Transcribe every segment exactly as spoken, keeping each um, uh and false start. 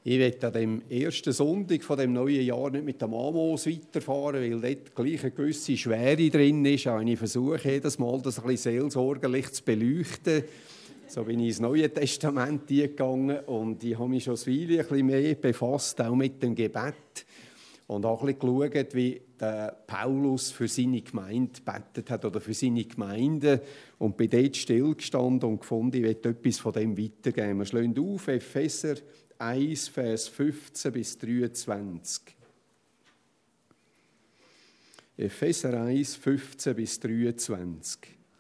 Ich werde an dem ersten Sonntag von dem neuen Jahr nicht mit dem Amos weiterfahren, weil dort gleich eine gewisse Schwere drin ist. Auch wenn ich versuche, jedes Mal das ein bisschen seelsorgerlich zu beleuchten. So bin ich ins Neue Testament gegangen und ich habe mich schon ein Weile ein bisschen mehr befasst, auch mit dem Gebet. Und auch ein bisschen geschaut, wie der Paulus für seine Gemeinde gebetet hat oder für seine Gemeinde. Und bin dort stillgestanden und gefunden, ich will etwas von dem weitergeben. Wir schlagen auf, Epheser eins, Vers fünfzehn bis dreiundzwanzig. Epheser eins, fünfzehn bis dreiundzwanzig.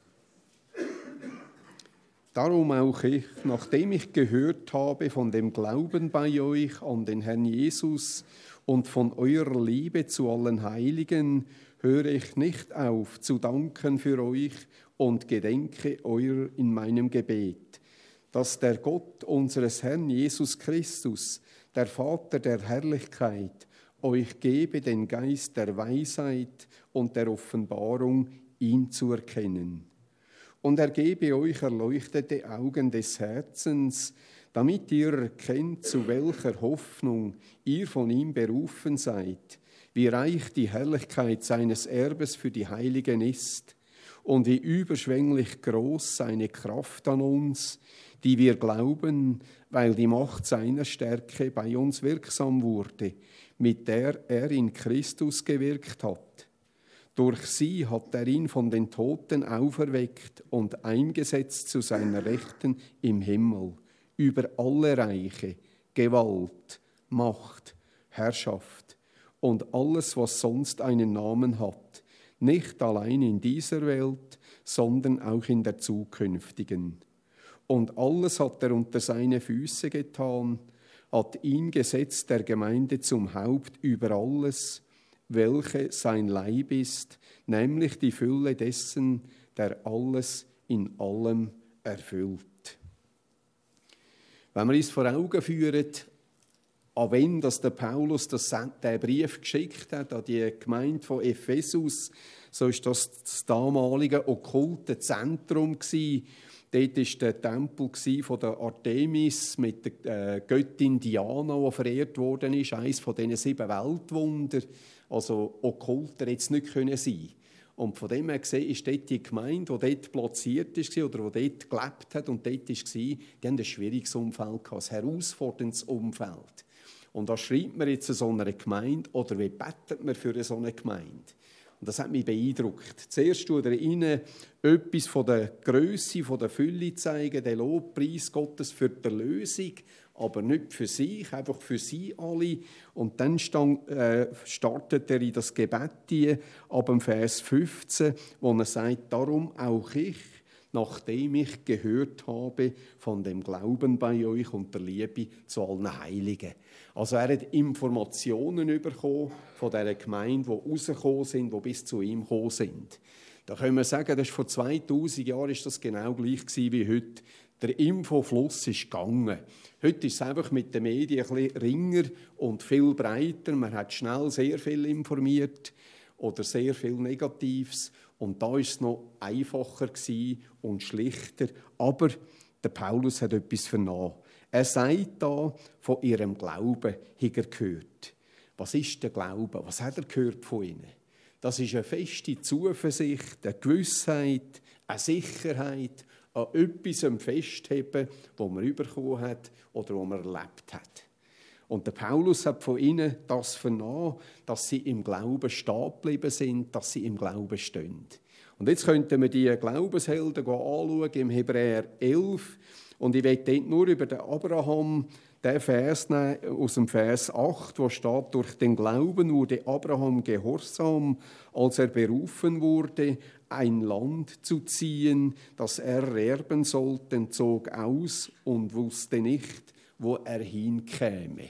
Darum auch ich, nachdem ich gehört habe von dem Glauben bei euch an den Herrn Jesus und von eurer Liebe zu allen Heiligen, höre ich nicht auf zu danken für euch und gedenke eurer in meinem Gebet, dass der Gott unseres Herrn Jesus Christus, der Vater der Herrlichkeit, euch gebe den Geist der Weisheit und der Offenbarung, ihn zu erkennen. Und er gebe euch erleuchtete Augen des Herzens, damit ihr erkennt, zu welcher Hoffnung ihr von ihm berufen seid, wie reich die Herrlichkeit seines Erbes für die Heiligen ist und wie überschwänglich groß seine Kraft an uns, die wir glauben, weil die Macht seiner Stärke bei uns wirksam wurde, mit der er in Christus gewirkt hat. Durch sie hat er ihn von den Toten auferweckt und eingesetzt zu seiner Rechten im Himmel, über alle Reiche, Gewalt, Macht, Herrschaft und alles, was sonst einen Namen hat, nicht allein in dieser Welt, sondern auch in der zukünftigen. Und alles hat er unter seine Füße getan, hat ihn gesetzt der Gemeinde zum Haupt über alles, welche sein Leib ist, nämlich die Fülle dessen, der alles in allem erfüllt. Wenn wir uns vor Augen führen, an wen dass der Paulus das, den Brief geschickt hat, an die Gemeinde von Ephesus, so ist das das damalige okkulte Zentrum gewesen. Dort war der Tempel von der Artemis mit der äh, Göttin Diana, die verehrt worden ist, eines von diesen sieben Weltwundern. Also okkulter jetzt nicht können sein. Und von dem her gesehen ist dort die Gemeinde, die dort platziert war oder die dort gelebt hat und dort war, die haben ein schwieriges Umfeld gehabt, ein herausforderndes Umfeld. Und da schreibt man jetzt so eine Gemeinde oder wie betet man für so eine Gemeinde? Und das hat mich beeindruckt. Zuerst tut er ihnen etwas von der Grösse, von der Fülle zeigen, den Lobpreis Gottes für die Erlösung, aber nicht für sich, einfach für sie alle. Und dann stand, äh, startet er in das Gebet hier, ab dem Vers fünfzehn, wo er sagt, darum auch ich, nachdem ich gehört habe von dem Glauben bei euch und der Liebe zu allen Heiligen. Also er hat Informationen bekommen von dieser Gemeinde, die rausgekommen sind, die bis zu ihm gekommen sind. Da können wir sagen, das ist vor zweitausend Jahren ist das genau gleich gewesen wie heute. Der Infofluss ist gegangen. Heute ist es einfach mit den Medien ein bisschen ringer und viel breiter. Man hat schnell sehr viel informiert oder sehr viel Negatives. Und da war es noch einfacher und schlichter. Aber der Paulus hat etwas vernommen. Er sagt da, von ihrem Glauben hat er gehört. Was ist der Glaube? Was hat er gehört von ihnen? Das ist eine feste Zuversicht, eine Gewissheit, eine Sicherheit, an etwas festheben, das man bekommen hat oder was man erlebt hat. Und der Paulus hat von ihnen das vernommen, dass sie im Glauben stehen geblieben sind, dass sie im Glauben stehen. Und jetzt könnten wir die Glaubenshelden anschauen im Hebräer elf. Und ich will dort nur über den Abraham den Vers nehmen, aus dem Vers acht, wo steht, durch den Glauben wurde Abraham gehorsam, als er berufen wurde, ein Land zu ziehen, das er erben sollte, zog aus und wusste nicht, wo er hinkäme.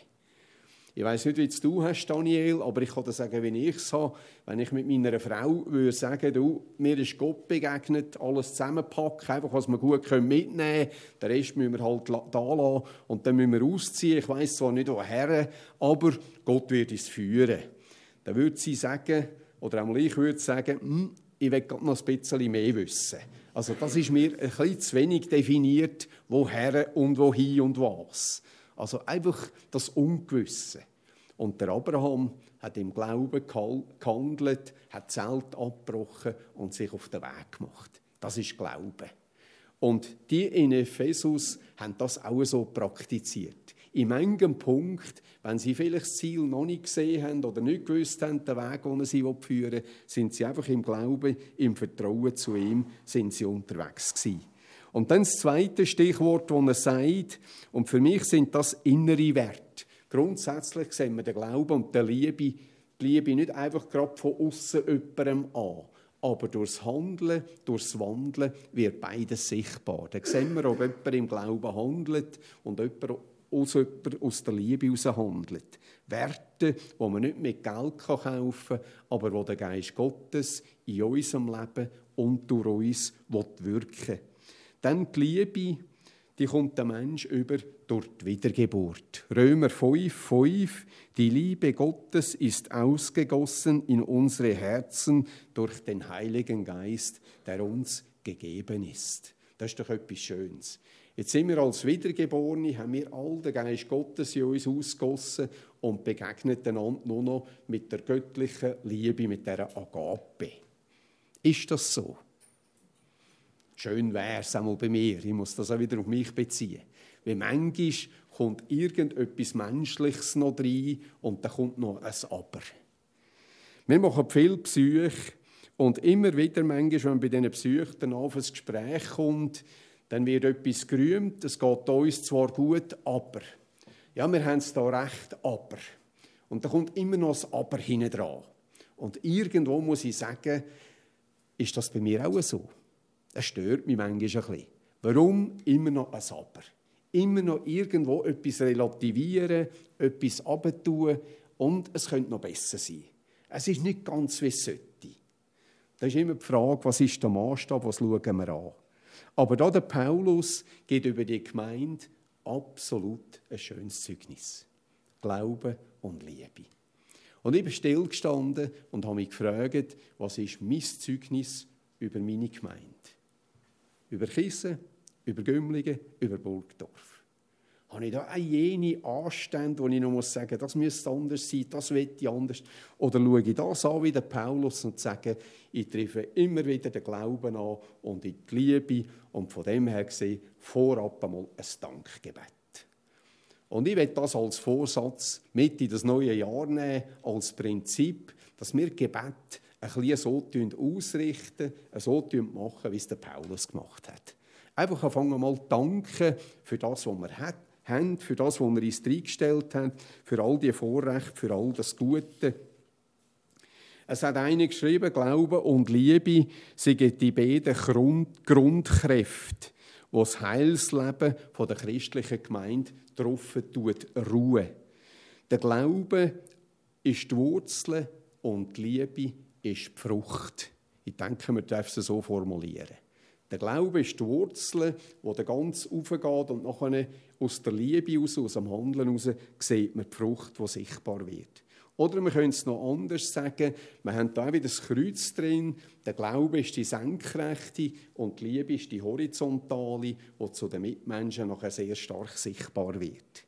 Ich weiss nicht, wie es du hast, Daniel, aber ich kann dir sagen, wie ich es habe. Wenn ich mit meiner Frau würde sagen, du, mir ist Gott begegnet, alles zusammenpacken, einfach was wir gut mitnehmen können, den Rest müssen wir halt da lassen und dann müssen wir ausziehen. Ich weiss zwar nicht, woher, aber Gott wird uns führen. Dann würde sie sagen, oder auch ich würde sagen, hm, ich will gerade noch ein bisschen mehr wissen. Also das ist mir ein bisschen zu wenig definiert, woher und wohin und was. Also einfach das Ungewisse. Und der Abraham hat im Glauben gehandelt, hat das Zelt abgebrochen und sich auf den Weg gemacht. Das ist Glaube. Und die in Ephesus haben das auch so praktiziert. In manchem Punkt, wenn sie vielleicht das Ziel noch nicht gesehen haben oder nicht gewusst haben, den Weg, den sie führen wollen, sind sie einfach im Glauben, im Vertrauen zu ihm, sind sie unterwegs gewesen. Und dann das zweite Stichwort, das er sagt, und für mich sind das innere Werte. Grundsätzlich sehen wir den Glauben und die Liebe, die Liebe nicht einfach gerade von außen jemandem an, aber durchs Handeln, durchs Wandeln wird beides sichtbar. Dann sehen wir, ob jemand im Glauben handelt und jemand aus, jemand aus der Liebe heraus handelt. Werte, die man nicht mit Geld kaufen kann, aber wo der Geist Gottes in unserem Leben und durch uns wirken will. Dann die Liebe, die kommt der Mensch über durch die Wiedergeburt. Römer fünf, fünf. Die Liebe Gottes ist ausgegossen in unsere Herzen durch den Heiligen Geist, der uns gegeben ist. Das ist doch etwas Schönes. Jetzt sind wir als Wiedergeborene, haben wir all den Geist Gottes in uns ausgegossen und begegnen einander nur noch mit der göttlichen Liebe, mit dieser Agape. Ist das so? Schön wäre es einmal bei mir, ich muss das auch wieder auf mich beziehen. Weil manchmal kommt irgendetwas Menschliches noch rein und dann kommt noch ein Aber. Wir machen viele Besuche und immer wieder, manchmal, wenn bei diesen Besuchen dann auf ein Gespräch kommt, dann wird etwas gerühmt, es geht uns zwar gut, aber. Ja, wir haben es da recht, aber. Und da kommt immer noch ein Aber hinten dran. Und irgendwo muss ich sagen, ist das bei mir auch so? Das stört mich manchmal ein bisschen. Warum immer noch ein Aber? Immer noch irgendwo etwas relativieren, etwas abtun und es könnte noch besser sein. Es ist nicht ganz, wie es sollte. Da ist immer die Frage, was ist der Maßstab, was schauen wir an? Aber da der Paulus geht über die Gemeinde absolut ein schönes Zeugnis. Glaube und Liebe. Und ich bin stillgestanden und habe mich gefragt, was ist mein Zeugnis über meine Gemeinde? Über Kissen, über Gümligen, über Burgdorf. Habe ich da auch jene Anstände, wo ich noch sagen muss, das müsste anders sein, das will ich anders. Oder schaue ich das an wie der Paulus und sage, ich treffe immer wieder den Glauben an und die Liebe und von dem her gesehen vorab einmal ein Dankgebet. Und ich will das als Vorsatz mit in das neue Jahr nehmen, als Prinzip, dass wir Gebet ein bisschen so ausrichten, so machen, wie es der Paulus gemacht hat. Einfach anfangen mal danken für das, was wir haben, für das, was wir uns reingestellt haben, für all die Vorrechte, für all das Gute. Es hat einer geschrieben, Glaube und Liebe sind die beiden Grund- Grundkräfte, die das Heilsleben der christlichen Gemeinde darauf ruhen. Der Glaube ist die Wurzel und die Liebe ist die Frucht. Ich denke, wir dürfen es so formulieren. Der Glaube ist die Wurzel, die ganz aufgeht und nachher aus der Liebe heraus, aus dem Handeln heraus, sieht man die Frucht, die sichtbar wird. Oder wir können es noch anders sagen, wir haben da wieder das Kreuz drin, der Glaube ist die Senkrechte und die Liebe ist die Horizontale, die zu den Mitmenschen nachher sehr stark sichtbar wird.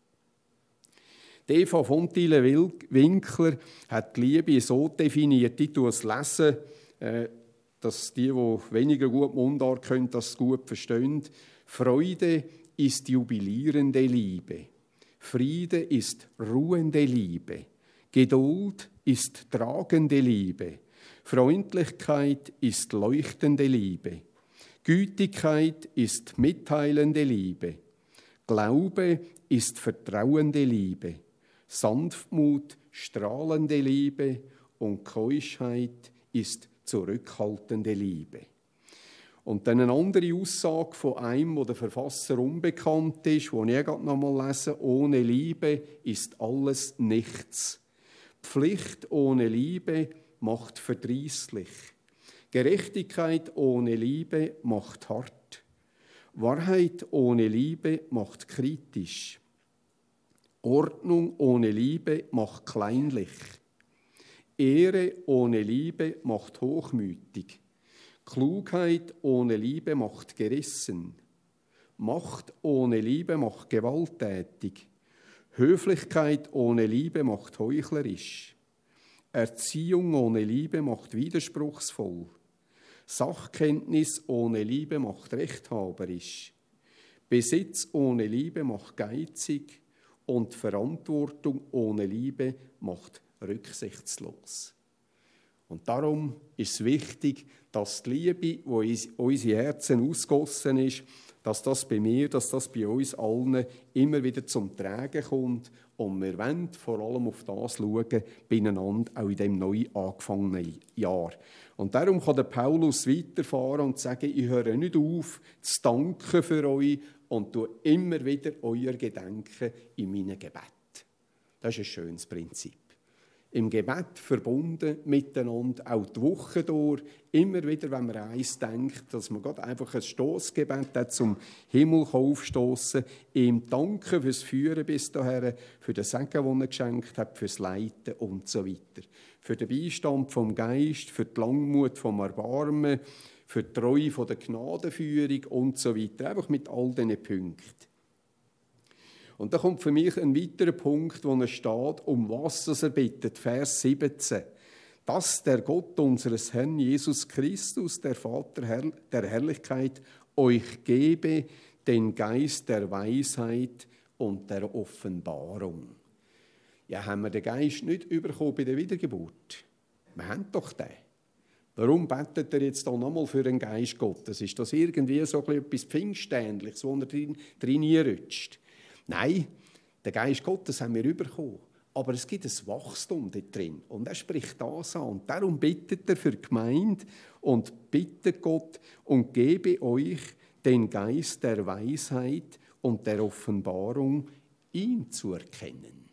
Die Eva von Thiele-Winkler hat die Liebe so definiert, ich tue es lesen, dass die, die weniger gut Mundart können, das gut verstehen. Freude ist jubilierende Liebe. Friede ist ruhende Liebe. Geduld ist tragende Liebe. Freundlichkeit ist leuchtende Liebe. Gütigkeit ist mitteilende Liebe. Glaube ist vertrauende Liebe. Sanftmut strahlende Liebe und Keuschheit ist zurückhaltende Liebe. Und dann eine andere Aussage von einem, wo der Verfasser unbekannt ist, wo ich gerade noch mal lese: Ohne Liebe ist alles nichts. Pflicht ohne Liebe macht verdrießlich. Gerechtigkeit ohne Liebe macht hart. Wahrheit ohne Liebe macht kritisch. Ordnung ohne Liebe macht kleinlich. Ehre ohne Liebe macht hochmütig. Klugheit ohne Liebe macht gerissen. Macht ohne Liebe macht gewalttätig. Höflichkeit ohne Liebe macht heuchlerisch. Erziehung ohne Liebe macht widerspruchsvoll. Sachkenntnis ohne Liebe macht rechthaberisch. Besitz ohne Liebe macht geizig. Und Verantwortung ohne Liebe macht rücksichtslos. Und darum ist es wichtig, dass die Liebe, die in unsere Herzen ausgegossen ist, dass das bei mir, dass das bei uns allen immer wieder zum Tragen kommt. Und wir wollen vor allem auf das schauen, beieinander, auch in diesem neu angefangenen Jahr. Und darum kann der Paulus weiterfahren und sagen, ich höre nicht auf, zu danken für euch und tue immer wieder euer Gedenken in meinen Gebet. Das ist ein schönes Prinzip. Im Gebet verbunden miteinander, auch die Woche durch, immer wieder, wenn man eins denkt, dass man gerade einfach ein Stossgebet zum Himmel aufstoßen, ihm danken fürs Führen bis dahin, für den Segen, den er geschenkt hat, fürs Leiten und so weiter. Für den Beistand vom Geist, für die Langmut vom Erbarmen, für die Treue von der Gnadenführung und so weiter. Einfach mit all diesen Punkten. Und da kommt für mich ein weiterer Punkt, wo er steht, um was er bittet. Vers siebzehn. Dass der Gott unseres Herrn Jesus Christus, der Vater der Herrlichkeit, euch gebe den Geist der Weisheit und der Offenbarung. Ja, haben wir den Geist nicht bekommen bei der Wiedergeburt? Wir haben doch den. Warum betet er jetzt da nochmal für den Geist Gottes? Ist das irgendwie so etwas Pfingstähnliches, wo er drin, drin rutscht? Nein, den Geist Gottes haben wir bekommen. Aber es gibt ein Wachstum dort drin. Und er spricht das an. Und darum bittet er für die Gemeinde und bittet Gott und gebe euch den Geist der Weisheit und der Offenbarung, ihn zu erkennen.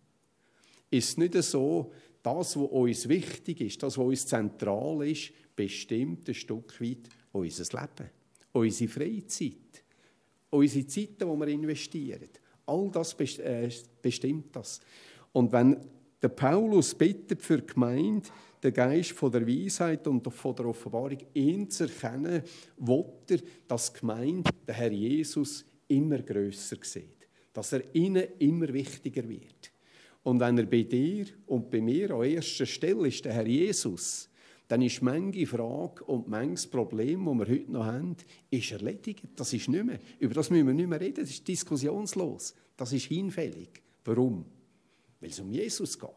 Ist nicht so, das, was uns wichtig ist, das, was uns zentral ist, bestimmt ein Stück weit unser Leben, unsere Freizeit, unsere Zeiten, die wir investieren. All das bestimmt das. Und wenn der Paulus bittet für die Gemeinde, den Geist von der Weisheit und von der Offenbarung, ihn zu erkennen, will er, dass die Gemeinde den Herr Jesus immer grösser sieht. Dass er ihnen immer wichtiger wird. Und wenn er bei dir und bei mir an erster Stelle ist, der Herr Jesus, dann ist manche Frage und manches Problem, das wir heute noch haben, ist erledigt. Das ist nicht mehr. Über das müssen wir nicht mehr reden. Das ist diskussionslos. Das ist hinfällig. Warum? Weil es um Jesus geht.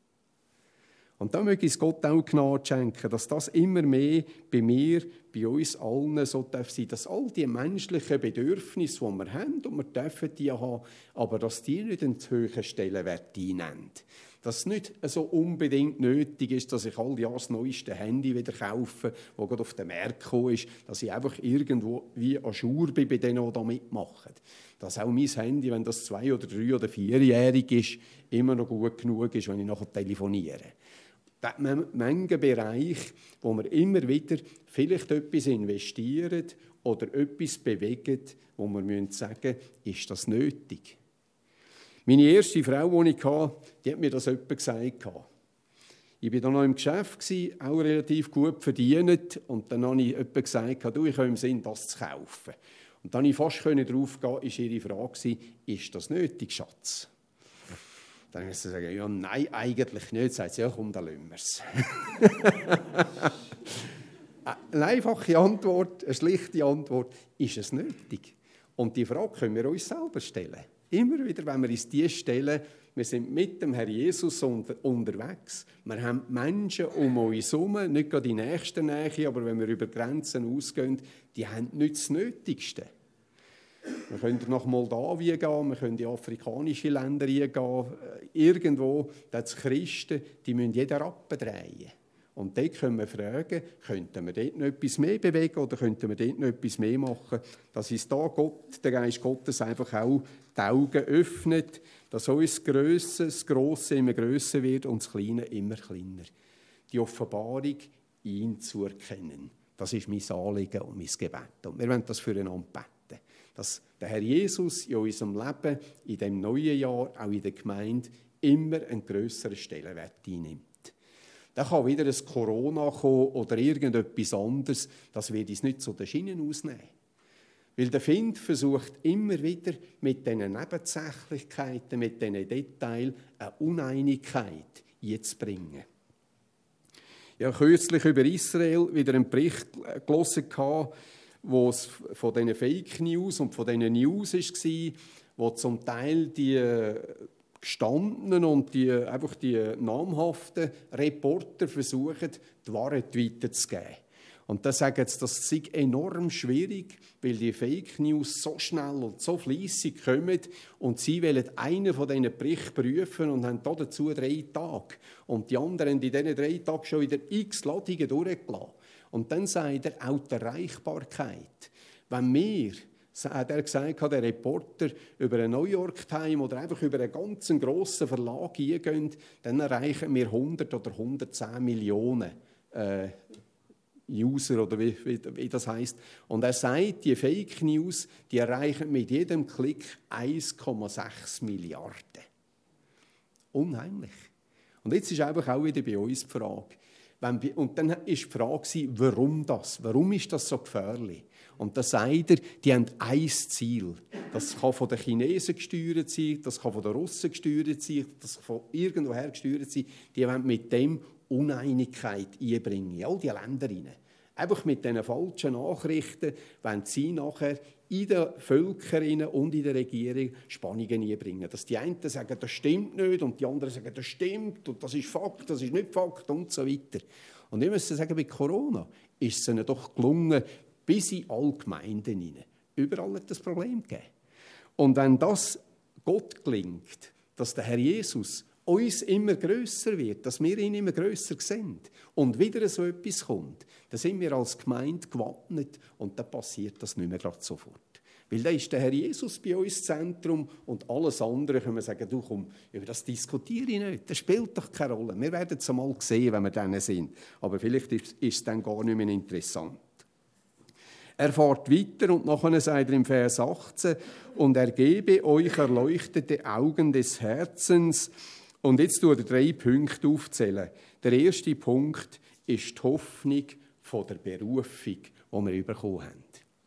Und da möge es Gott auch Gnade schenken, dass das immer mehr bei mir, bei uns allen so darf sein, dass all die menschlichen Bedürfnisse, die wir haben, und wir dürfen die haben, aber dass die nicht einen zu hohen Stellenwert einnehmen. Dass es nicht so unbedingt nötig ist, dass ich all Jahr das neueste Handy wieder kaufe, das gerade auf den Markt gekommen ist, dass ich einfach irgendwo wie an Schur bin bei denen, die da mitmachen. Dass auch mein Handy, wenn das zwei- oder drei- oder vierjährig ist, immer noch gut genug ist, wenn ich nachher telefoniere. Das ist ein Bereich, wo wir immer wieder vielleicht etwas investieren oder etwas bewegen, wo wir sagen müssen, ist das nötig? Meine erste Frau, die ich hatte, die hat mir das etwa gesagt. Ich war dann noch im Geschäft, auch relativ gut verdient. Und dann habe ich etwa gesagt, du, ich habe im Sinn, das zu kaufen. Und dann konnte ich fast darauf gehen, ist ihre Frage, ist das nötig, Schatz? Dann habe ich gesagt, ja, nein, eigentlich nicht. Sagt sie, ja, komm, dann lassen wir es. Eine einfache Antwort, eine schlichte Antwort, ist es nötig? Und die Frage können wir uns selber stellen. Immer wieder, wenn wir uns die stellen, wir sind mit dem Herr Jesus unter, unterwegs. Wir haben Menschen um uns herum, nicht gerade in nächster Nähe, aber wenn wir über Grenzen ausgehen, die haben nicht das Nötigste. Wir können nach Moldawien gehen, wir können in afrikanische Länder gehen. Irgendwo, das Christen, die müssen jeden Rappen drehen. Und dort können wir fragen, könnten wir dort noch etwas mehr bewegen oder könnten wir dort noch etwas mehr machen, dass uns da Gott, der Geist Gottes einfach auch die Augen öffnet, dass uns das Grosse, das Grosse immer grösser wird und das Kleine immer kleiner. Die Offenbarung, ihn zu erkennen. Das ist mein Anliegen und mein Gebet. Und wir wollen das füreinander beten. Dass der Herr Jesus in unserem Leben, in diesem neuen Jahr, auch in der Gemeinde, immer einen grösseren Stellenwert einnimmt. Dann kann wieder ein Corona kommen oder irgendetwas anderes, das wird uns nicht so den Schienen ausnehmen. Weil der Find versucht immer wieder mit diesen Nebensächlichkeiten, mit diesen Details eine Uneinigkeit einzubringen. Ich habe kürzlich über Israel wieder einen Bericht gelesen, wo es von diesen Fake News und von diesen News war, wo zum Teil die gestandenen und die, einfach die namhaften Reporter versuchen, die Wahrheit weiterzugeben. Und da sagen sie, das sei enorm schwierig, weil die Fake News so schnell und so fleissig kommen und sie wollen einen von diesen Berichten prüfen und haben dazu drei Tage. Und die anderen haben in diesen drei Tagen schon wieder x Ladungen durchgelassen. Und dann sagt er auch die Erreichbarkeit. Wenn wir, hat er gesagt, der Reporter, über einen New York Times oder einfach über einen ganz grossen Verlag eingehen, dann erreichen wir hundert oder hundertzehn Millionen äh, User oder wie, wie, wie das heisst. Und er sagt, die Fake News, die erreichen mit jedem Klick eins Komma sechs Milliarden. Unheimlich. Und jetzt ist einfach auch wieder bei uns die Frage. Wenn, und dann war die Frage, warum das? Warum ist das so gefährlich? Und da sagt er, die haben ein Ziel. Das kann von den Chinesen gesteuert sein, das kann von den Russen gesteuert sein, das kann von irgendwoher gesteuert sein. Die wollen mit dem Uneinigkeit einbringen, in all die Länder hinein. Einfach mit diesen falschen Nachrichten wollen sie nachher in den Völkern und in der Regierung Spannungen einbringen. Dass die einen sagen, das stimmt nicht, und die anderen sagen, das stimmt, und das ist Fakt, das ist nicht Fakt, und so weiter. Und ich muss sagen, bei Corona ist es ihnen doch gelungen, bis in alle Gemeinden hinein. Überall hat das Problem gegeben. Und wenn das Gott gelingt, dass der Herr Jesus uns immer grösser wird, dass wir ihn immer grösser sehen und wieder so etwas kommt, dann sind wir als Gemeinde gewappnet und dann passiert das nicht mehr gerade sofort. Weil dann ist der Herr Jesus bei uns das Zentrum und alles andere können wir sagen, du komm, über das diskutiere ich nicht, das spielt doch keine Rolle. Wir werden es einmal sehen, wenn wir dann sind, aber vielleicht ist es dann gar nicht mehr interessant. Er fährt weiter und nachher sagt er im Vers achtzehn, und er gebe euch erleuchtete Augen des Herzens. Und jetzt tue ich drei Punkte aufzählen. Der erste Punkt ist die Hoffnung von der Berufung, die wir bekommen haben.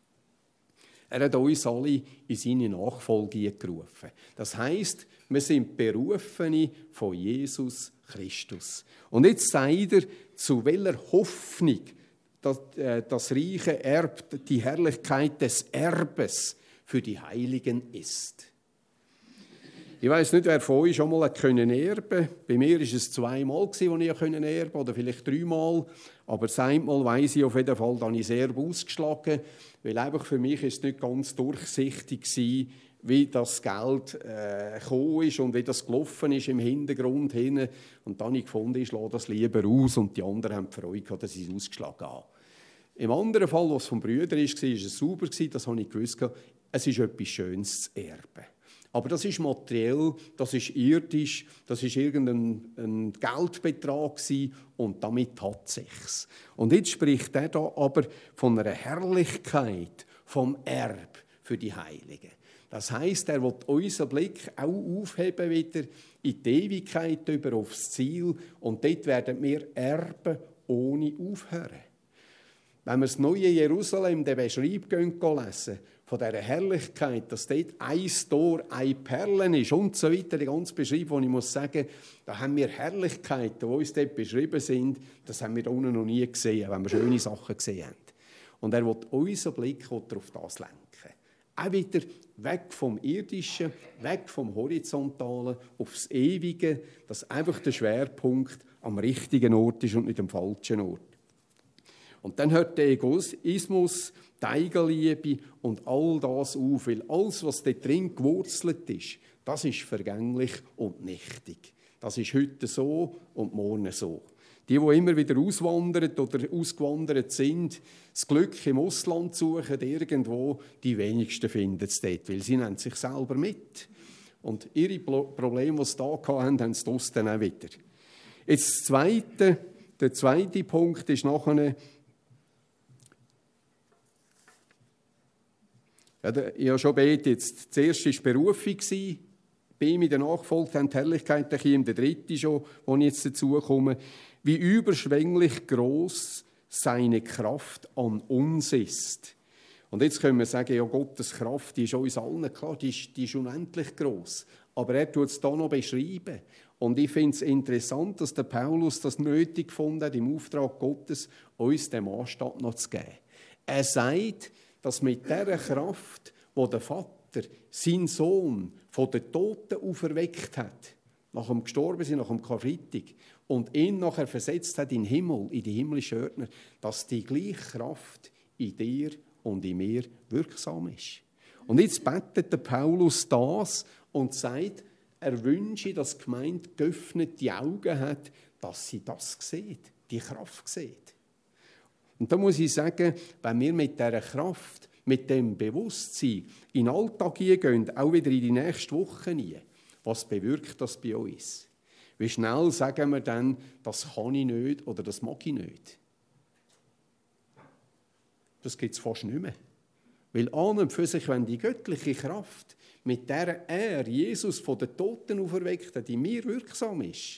Er hat uns alle in seine Nachfolge gerufen. Das heisst, wir sind Berufene von Jesus Christus. Und jetzt sagt er, zu welcher Hoffnung das, äh, das reiche Erb, die Herrlichkeit des Erbes für die Heiligen ist. Ich weiss nicht, wer von euch schon mal erben konnte. Bei mir war es zweimal, als ich erben konnte, oder vielleicht dreimal. Aber das einmal weiss ich auf jeden Fall, da habe ich sehr ausgeschlagen, weil einfach für mich ist es nicht ganz durchsichtig war, wie das Geld äh, gekommen ist und wie das gelaufen ist im Hintergrund hin. Und dann habe ich gefunden, ich schlage das lieber aus, und die anderen haben die Freude gehabt, dass ich es ausgeschlagen habe. Im anderen Fall, was vom Brüder ist, war es sauber, das habe ich gewusst, es ist etwas Schönes zu erben. Aber das ist materiell, das ist irdisch, das ist irgendein ein Geldbetrag gewesen, und damit hat es sich. Und jetzt spricht er da aber von einer Herrlichkeit vom Erb für die Heiligen. Das heisst, er will unseren Blick auch aufheben wieder in die Ewigkeit über aufs Ziel, und dort werden wir erben ohne aufhören. Wenn wir das neue Jerusalem, den Beschreib lesen, von dieser Herrlichkeit, dass dort ein Tor, eine Perle ist und so weiter, die ganze Beschreibung, wo ich muss sagen, da haben wir Herrlichkeiten, die uns dort beschrieben sind, das haben wir da unten noch nie gesehen, wenn wir schöne Sachen gesehen haben. Und er will unseren Blick auf das lenken. Auch wieder weg vom Irdischen, weg vom Horizontalen, aufs Ewige, dass einfach der Schwerpunkt am richtigen Ort ist und nicht am falschen Ort. Und dann hört der Egoismus, die Eigenliebe und all das auf, weil alles, was dort drin gewurzelt ist, das ist vergänglich und nichtig. Das ist heute so und morgen so. Die, die immer wieder auswandern oder ausgewandert sind, das Glück im Ausland suchen, irgendwo, die wenigsten finden es dort, weil sie nehmen sich selber mit. Und ihre Probleme, die sie da hatten, haben sie das dann auch wieder. Jetzt das Zweite, der zweite Punkt ist nachher, ja, ich habe schon betet, jetzt, das erste war Berufung, bei ihm in der Nachfolge haben die Herrlichkeit, der kommt der dritte schon, wo ich jetzt dazu komme. Wie überschwänglich groß seine Kraft an uns ist. Und jetzt können wir sagen, ja, Gottes Kraft, die ist uns allen klar, die ist, die ist unendlich gross. Aber er tut es hier noch beschreiben. Und ich finde es interessant, dass der Paulus das nötig gefunden hat, im Auftrag Gottes uns den Maßstab noch zu geben. Er sagt, dass mit dieser Kraft, wo der Vater seinen Sohn von den Toten auferweckt hat, nach dem Gestorbensein, nach dem Karfreitag, und ihn nachher versetzt hat in den Himmel, in die himmlischen Ordner, dass die gleiche Kraft in dir und in mir wirksam ist. Und jetzt betet der Paulus das und sagt, er wünsche, dass die Gemeinde geöffnete Augen hat, dass sie das sieht, die Kraft sieht. Und da muss ich sagen, wenn wir mit dieser Kraft, mit dem Bewusstsein in den Alltag gehen, auch wieder in die nächste Woche hinein, was bewirkt das bei uns? Wie schnell sagen wir dann, das kann ich nicht oder das mag ich nicht? Das gibt es fast nicht mehr. Weil an und für sich, wenn die göttliche Kraft, mit der er Jesus von den Toten auferweckt hat, in mir wirksam ist,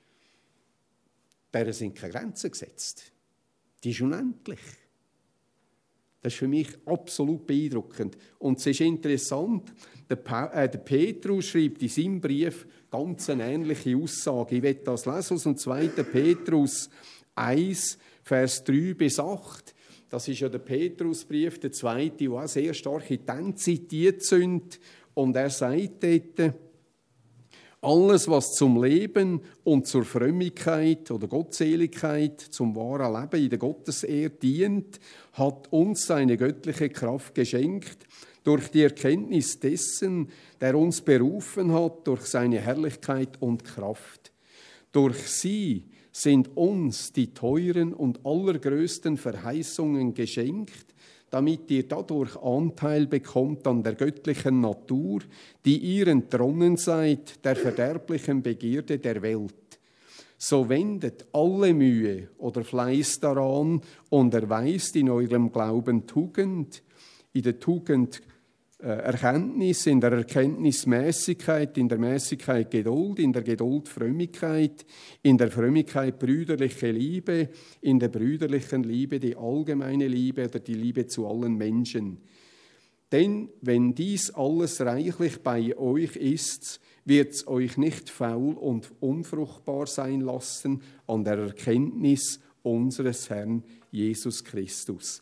der sind keine Grenzen gesetzt. Die ist unendlich. Das ist für mich absolut beeindruckend. Und es ist interessant, der, pa- äh, der Petrus schreibt in seinem Brief ganz eine ähnliche Aussage. Ich werde das lesen aus dem zweiten Petrus eins, Vers drei bis acht. Das ist ja der Petrusbrief, der zweite, der auch sehr stark in den zitiert sind. Und er sagt dort, alles, was zum Leben und zur Frömmigkeit oder Gottseligkeit, zum wahren Leben in der Gottesehre dient, hat uns seine göttliche Kraft geschenkt, durch die Erkenntnis dessen, der uns berufen hat, durch seine Herrlichkeit und Kraft. Durch sie sind uns die teuren und allergrößten Verheißungen geschenkt, damit ihr dadurch Anteil bekommt an der göttlichen Natur, die ihr entronnen seid, der verderblichen Begierde der Welt. So wendet alle Mühe oder Fleiß daran und erweist in eurem Glauben Tugend, in der Tugend äh, Erkenntnis, in der Erkenntnis Mäßigkeit, in der Mäßigkeit Geduld, in der Geduld Frömmigkeit, in der Frömmigkeit brüderliche Liebe, in der brüderlichen Liebe die allgemeine Liebe oder die Liebe zu allen Menschen. Denn wenn dies alles reichlich bei euch ist, wird es euch nicht faul und unfruchtbar sein lassen an der Erkenntnis unseres Herrn Jesus Christus.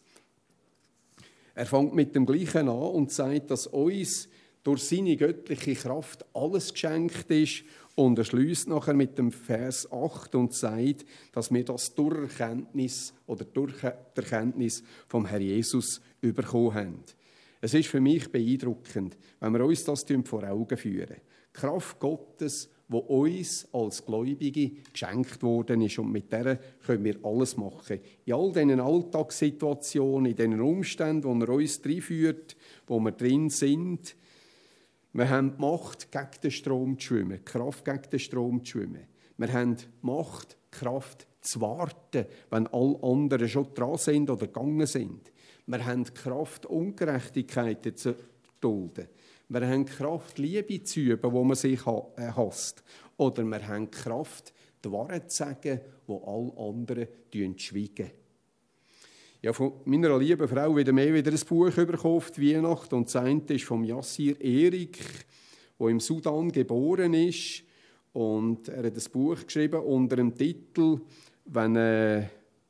Er fängt mit dem Gleichen an und sagt, dass uns durch seine göttliche Kraft alles geschenkt ist, und er schliesst nachher mit dem Vers acht und sagt, dass wir das durch Erkenntnis oder durch die Erkenntnis vom Herrn Jesus bekommen haben. Es ist für mich beeindruckend, wenn wir uns das vor Augen führen. Die Kraft Gottes, die uns als Gläubige geschenkt worden ist. Und mit der können wir alles machen. In all diesen Alltagssituationen, in diesen Umständen, wo er uns reinführt, wo wir drin sind. Wir haben die Macht, gegen den Strom zu schwimmen, die Kraft, gegen den Strom zu schwimmen. Wir haben die Macht, die Kraft zu warten, wenn alle anderen schon dran sind oder gegangen sind. Wir haben die Kraft, Ungerechtigkeiten zu dulden. Wir haben die Kraft, Liebe zu üben, wo man sich hasst. Oder wir haben die Kraft, die Wahrheit zu sagen, wo alle anderen schweigen. Ich habe von meiner lieben Frau wieder mehr wieder ein Buch bekommen auf die Weihnacht. Und das eine ist vom Yassir Erik, der im Sudan geboren ist. Und er hat ein Buch geschrieben unter dem Titel «Wenn äh,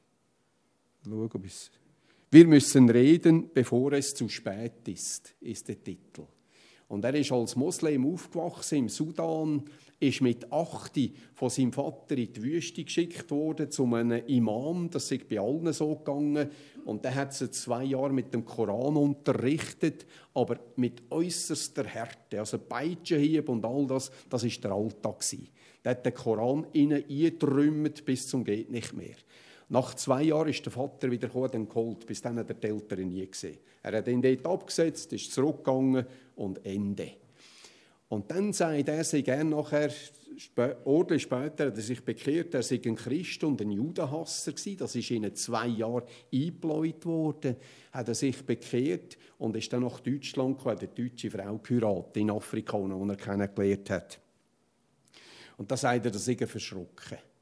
schau, ob ich's Wir müssen reden, bevor es zu spät ist», ist der Titel. Und er ist als Moslem aufgewachsen im Sudan, ist mit acht von seinem Vater in die Wüste geschickt worden zu einem Imam. Das ist bei allen so gegangen. Und der hat sie zwei Jahre mit dem Koran unterrichtet, aber mit äußerster Härte. Also Peitschenhieb und all das, das war der Alltag. Der hat den Koran innen eingetrümmert bis zum geht nicht mehr. Nach zwei Jahren ist der Vater wieder gekommen, den geholt. Bis dann hat er die Eltern nie gesehen. Er hat ihn dort abgesetzt, ist zurückgegangen und Ende. Und dann sagt er, sei gern nachher, ordentlich später, hat er sich bekehrt, er sei ein Christ und ein Judenhasser gewesen. Das ist ihnen zwei Jahre eingebläut worden. Hat er sich bekehrt und ist dann nach Deutschland gekommen, hat eine deutsche Frau geheiratet in Afrika, die er kennengelernt hat. Und da sagt er, das sei er verschrocken.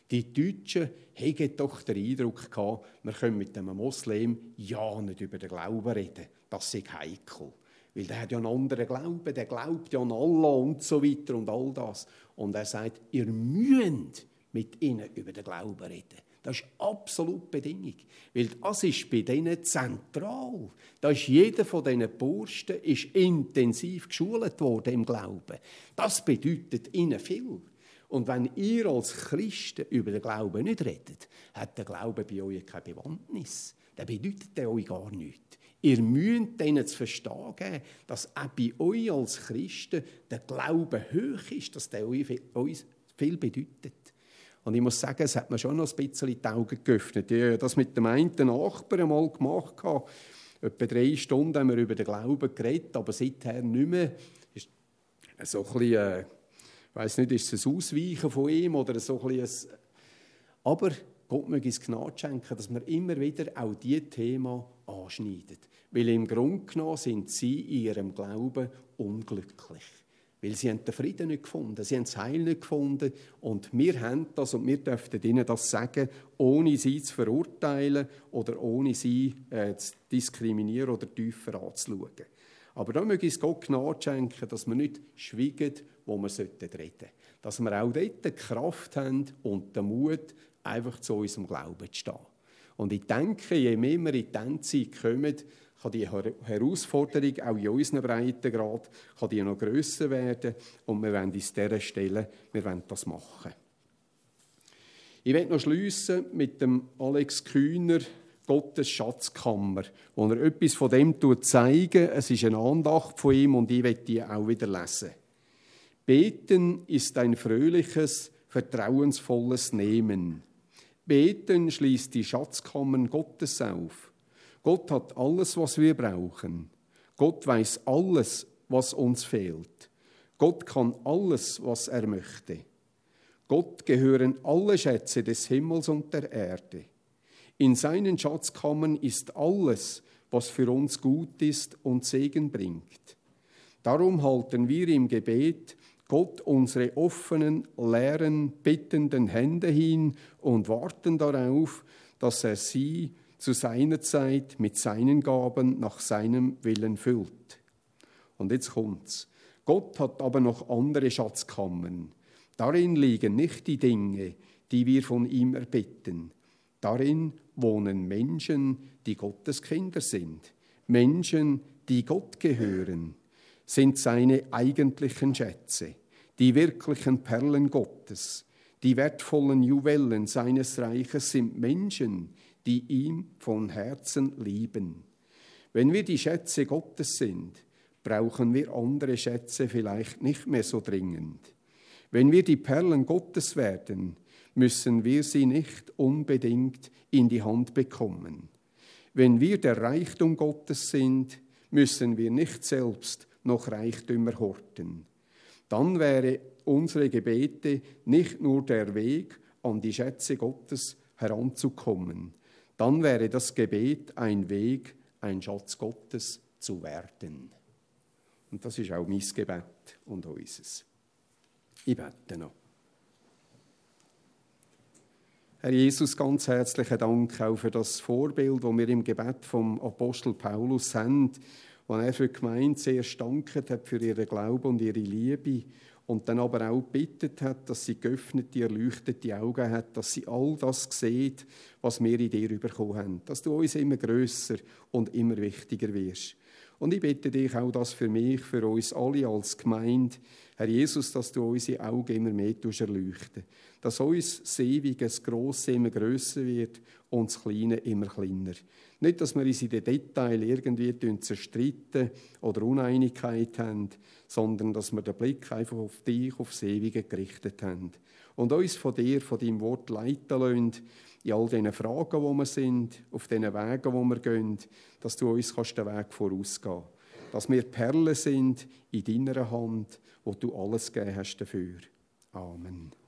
Die Deutschen hatten doch den Eindruck gehabt, wir können mit einem Moslem ja nicht über den Glauben reden. Das ist heikel. Weil der hat ja einen anderen Glauben, der glaubt ja an Allah und so weiter und all das. Und er sagt, ihr müsst mit ihnen über den Glauben reden. Das ist absolut Bedingung. Weil das ist bei denen zentral. Da ist jeder von diesen Bursten ist intensiv geschult worden im Glauben. Das bedeutet ihnen viel. Und wenn ihr als Christen über den Glauben nicht redet, hat der Glaube bei euch keine Bewandtnis. Der bedeutet der euch gar nichts. Ihr müsst denen zu verstehen geben, dass auch bei euch als Christen der Glaube hoch ist, dass der euch viel bedeutet. Und ich muss sagen, es hat mir schon noch ein bisschen die Augen geöffnet. Ich habe das mit dem einen Nachbarn einmal gemacht. Etwa drei Stunden haben wir über den Glauben geredet, aber seither nicht mehr. Ist so ein bisschen, äh, ich weiss nicht, ist es ein Ausweichen von ihm oder so ein bisschen ein... Aber Gott möge uns Gnade schenken, dass wir immer wieder auch diese Themen anschneiden. Weil im Grunde genommen sind sie in ihrem Glauben unglücklich. Weil sie haben den Frieden nicht gefunden, sie haben das Heil nicht gefunden. Und wir haben das und wir dürfen ihnen das sagen, ohne sie zu verurteilen oder ohne sie äh, zu diskriminieren oder tiefer anzuschauen. Aber da möge uns Gott Gnade schenken, dass wir nicht schweigen, wo wir reden sollten. Dass wir auch dort die Kraft haben und den Mut, einfach zu unserem Glauben zu stehen. Und ich denke, je mehr wir in diese Zeit kommen, kann die Herausforderung auch in unserem Breitengrad kann die noch grösser werden. Und wir wollen uns dieser Stelle, wir wollen das machen. Ich möchte noch schliessen mit dem Alex Kühner, Gottes Schatzkammer, wo er etwas von dem zeigt. Es ist eine Andacht von ihm und ich möchte die auch wieder lesen. Beten ist ein fröhliches, vertrauensvolles Nehmen. Beten schließt die Schatzkammern Gottes auf. Gott hat alles, was wir brauchen. Gott weiß alles, was uns fehlt. Gott kann alles, was er möchte. Gott gehören alle Schätze des Himmels und der Erde. In seinen Schatzkammern ist alles, was für uns gut ist und Segen bringt. Darum halten wir im Gebet Gott unsere offenen, leeren, bittenden Hände hin und warten darauf, dass er sie zu seiner Zeit mit seinen Gaben nach seinem Willen füllt. Und jetzt kommt's. Gott hat aber noch andere Schatzkammern. Darin liegen nicht die Dinge, die wir von ihm erbitten. Darin wohnen Menschen, die Gottes Kinder sind. Menschen, die Gott gehören, sind seine eigentlichen Schätze, die wirklichen Perlen Gottes. Die wertvollen Juwelen seines Reiches sind Menschen, die ihn von Herzen lieben. Wenn wir die Schätze Gottes sind, brauchen wir andere Schätze vielleicht nicht mehr so dringend. Wenn wir die Perlen Gottes werden, müssen wir sie nicht unbedingt in die Hand bekommen. Wenn wir der Reichtum Gottes sind, müssen wir nicht selbst noch Reichtümer horten. Dann wäre unsere Gebete nicht nur der Weg, an die Schätze Gottes heranzukommen. Dann wäre das Gebet ein Weg, ein Schatz Gottes zu werden. Und das ist auch mein Gebet und unseres. Ich bete noch. Herr Jesus, ganz herzlichen Dank auch für das Vorbild, das wir im Gebet vom Apostel Paulus haben, wo er für die Gemeinde sehr gedankt hat für ihren Glauben und ihre Liebe und dann aber auch gebeten hat, dass sie geöffnete, erleuchtete Augen hat, dass sie all das sieht, was wir in dir bekommen haben, dass du uns immer grösser und immer wichtiger wirst. Und ich bitte dich auch das für mich, für uns alle als Gemeinde, Herr Jesus, dass du unsere Augen immer mehr erleuchten, dass uns das Ewige, das Grosse immer grösser wird und das Kleine immer kleiner. Nicht, dass wir uns in den Details irgendwie zerstreiten oder Uneinigkeit haben, sondern dass wir den Blick einfach auf dich, auf das Ewige gerichtet haben. Und uns von dir, von deinem Wort leiten lassen, in all diesen Fragen, wo wir sind, auf diesen Wegen, wo wir gehen, dass du uns den Weg vorausgehen kannst. Dass wir Perlen sind in deiner Hand, wo du alles gegeben hast dafür. Amen.